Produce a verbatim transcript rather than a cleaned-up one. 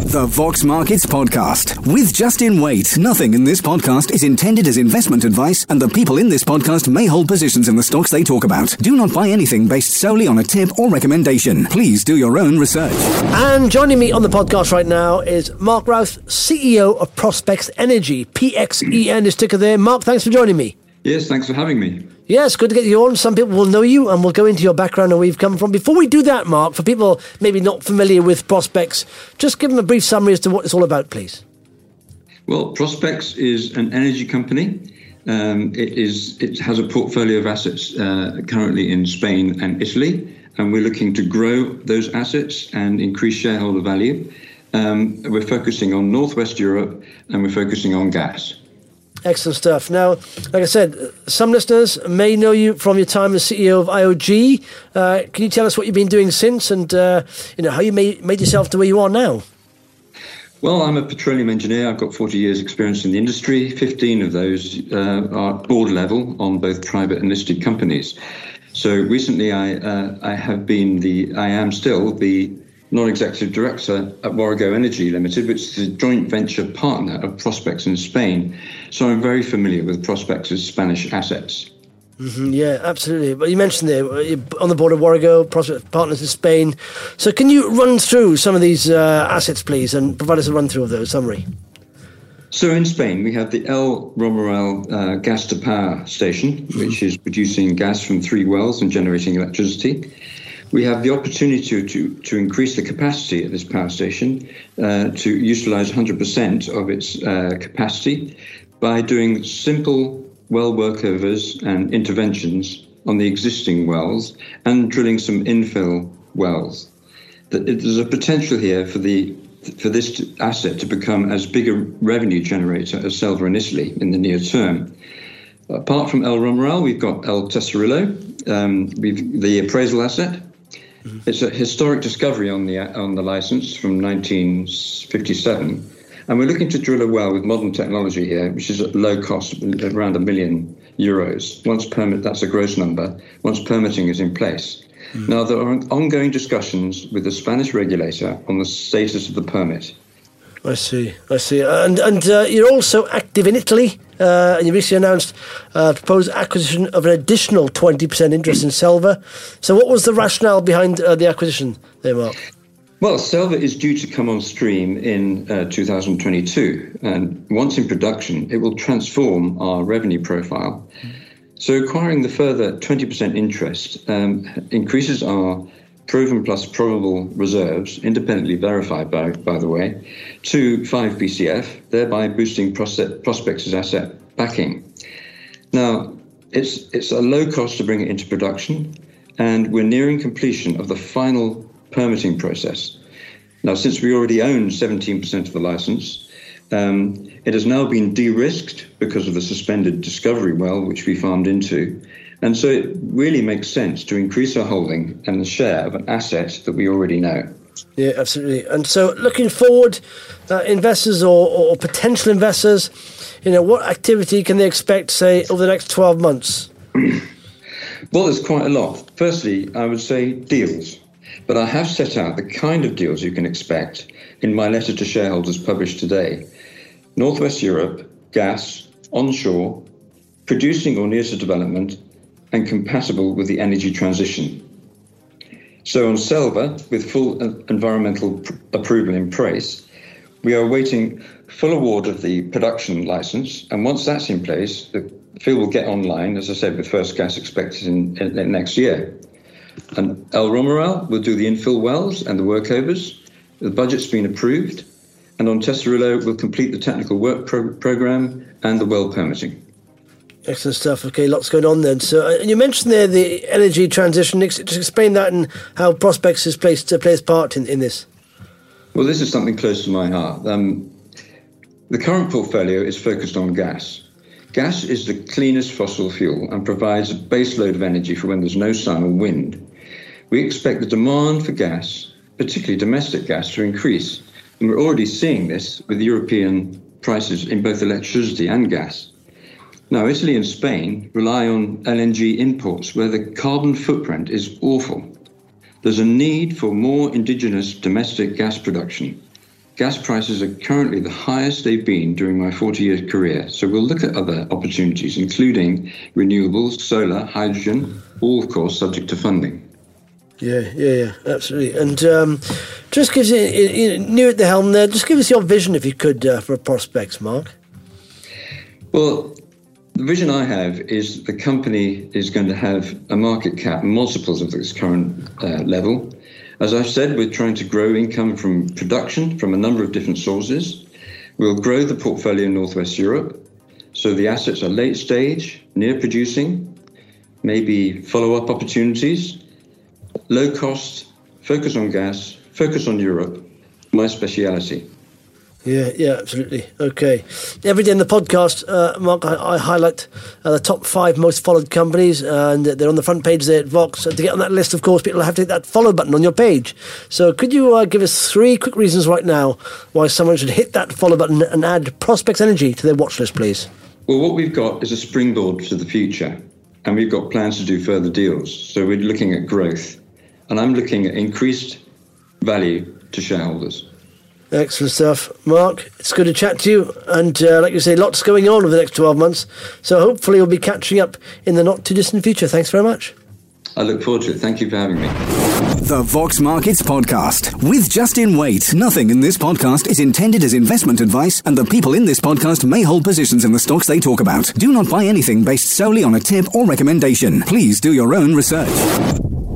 The Vox Markets Podcast with Justin Waite. Nothing in this podcast is intended as investment advice, and the people in this podcast may hold positions in the stocks they talk about. Do not buy anything based solely on a tip or recommendation. Please do your own research. And joining me on the podcast right now is Mark Routh, C E O of Prospex Energy. P X E N is ticker there. Mark, thanks for joining me. Yes, thanks for having me. Yes, good to get you on. Some people will know you, and we'll go into your background and where you've come from. Before we do that, Mark, for people maybe not familiar with Prospex, just give them a brief summary as to what it's all about, please. Well, Prospex is an energy company. Um, it is it has a portfolio of assets uh, currently in Spain and Italy, and we're looking to grow those assets and increase shareholder value. Um, we're focusing on Northwest Europe, and we're focusing on gas. Excellent stuff. Now, like I said, some listeners may know you from your time as C E O of I O G. Uh, can you tell us what you've been doing since, and uh, you know how you made, made yourself to where you are now? Well, I'm a petroleum engineer. I've got forty years experience in the industry. fifteen of those uh, are board level on both private and listed companies. So recently I, uh, I have been the, I am still the non-executive director at Warrego Energy Limited, which is a joint venture partner of Prospex in Spain. So I'm very familiar with Prospex's Spanish assets. Mm-hmm, yeah, absolutely. But you mentioned there, you're on the board of Warrego, Prospex partners in Spain. So can you run through some of these uh, assets, please, and provide us a run-through of those, summary? So in Spain, we have the El Romeral uh, gas-to-power station, which is producing gas from three wells and generating electricity. We have the opportunity to, to, to increase the capacity at this power station uh, to utilise one hundred percent of its uh, capacity by doing simple well workovers and interventions on the existing wells and drilling some infill wells. There's a potential here for the for this asset to become as big a revenue generator as Selva in Italy in the near term. Apart from El Romeral, we've got El Tesorillo, um, we've the appraisal asset. It's a historic discovery on the on the license from nineteen fifty-seven, and we're looking to drill a well with modern technology here, which is at low cost, around a million euros. Once permit, that's a gross number. Once permitting is in place. Mm. Now there are ongoing discussions with the Spanish regulator on the status of the permit. I see, I see. And and uh, you're also active in Italy, uh, and you recently announced uh, proposed acquisition of an additional twenty percent interest in Selva. So what was the rationale behind uh, the acquisition there, Mark? Well, Selva is due to come on stream in uh, two thousand twenty-two, and once in production, it will transform our revenue profile. So acquiring the further twenty percent interest um, increases our proven plus probable reserves, independently verified, by, by the way, to five B C F, thereby boosting Prospex's asset backing. Now, it's it's a low cost to bring it into production, and we're nearing completion of the final permitting process. Now, since we already own seventeen percent of the license, um, it has now been de-risked because of the suspended discovery well, which we farmed into. And so it really makes sense to increase our holding and the share of an asset that we already know. Yeah, absolutely. And so looking forward, uh, investors or, or potential investors, you know, what activity can they expect, say, over the next twelve months? Well, there's quite a lot. Firstly, I would say deals. But I have set out the kind of deals you can expect in my letter to shareholders published today. Northwest Europe, gas, onshore, producing or near to development, and compatible with the energy transition. So on Selva, with full environmental pr- approval in place, we are awaiting full award of the production license, and once that's in place, the field will get online, as I said, with first gas expected in, in, in next year. And El Romeral will do the infill wells and the workovers. The budget's been approved, and on Tesorillo, we'll complete the technical work pro- program and the well permitting. Excellent stuff. Okay, lots going on then. So, and you mentioned there the energy transition. Just explain that and how Prospex is placed to play its part in, in this. Well, this is something close to my heart. Um, the current portfolio is focused on gas. Gas is the cleanest fossil fuel and provides a base load of energy for when there's no sun or wind. We expect the demand for gas, particularly domestic gas, to increase. And we're already seeing this with European prices in both electricity and gas. Now, Italy and Spain rely on L N G imports where the carbon footprint is awful. There's a need for more indigenous domestic gas production. gas prices are currently the highest they've been during my forty-year career. So we'll look at other opportunities, including renewables, solar, hydrogen, all, of course, subject to funding. Yeah, yeah, yeah, absolutely. And um, just gives you, you know, new at the helm there, just give us your vision, if you could, uh, for prospects, Mark. Well, the vision I have is the company is going to have a market cap multiples of its current uh, level. As I've said, we're trying to grow income from production from a number of different sources. We'll grow the portfolio in Northwest Europe. So the assets are late stage, near producing, maybe follow-up opportunities, low cost, focus on gas, focus on Europe, my speciality. Yeah, yeah, absolutely. Okay. Every day in the podcast, uh, Mark, I, I highlight uh, the top five most followed companies, uh, and they're on the front page there at Vox. And to get on that list, of course, people have to hit that follow button on your page. So could you uh, give us three quick reasons right now why someone should hit that follow button and add Prospex Energy to their watch list, please? Well, what we've got is a springboard to the future, and we've got plans to do further deals. So we're looking at growth, and I'm looking at increased value to shareholders. Excellent stuff. Mark, it's good to chat to you. And uh, like you say, lots going on over the next twelve months. So hopefully we'll be catching up in the not too distant future. Thanks very much. I look forward to it. Thank you for having me. The Vox Markets Podcast with Justin Waite. Nothing in this podcast is intended as investment advice, and the people in this podcast may hold positions in the stocks they talk about. Do not buy anything based solely on a tip or recommendation. Please do your own research.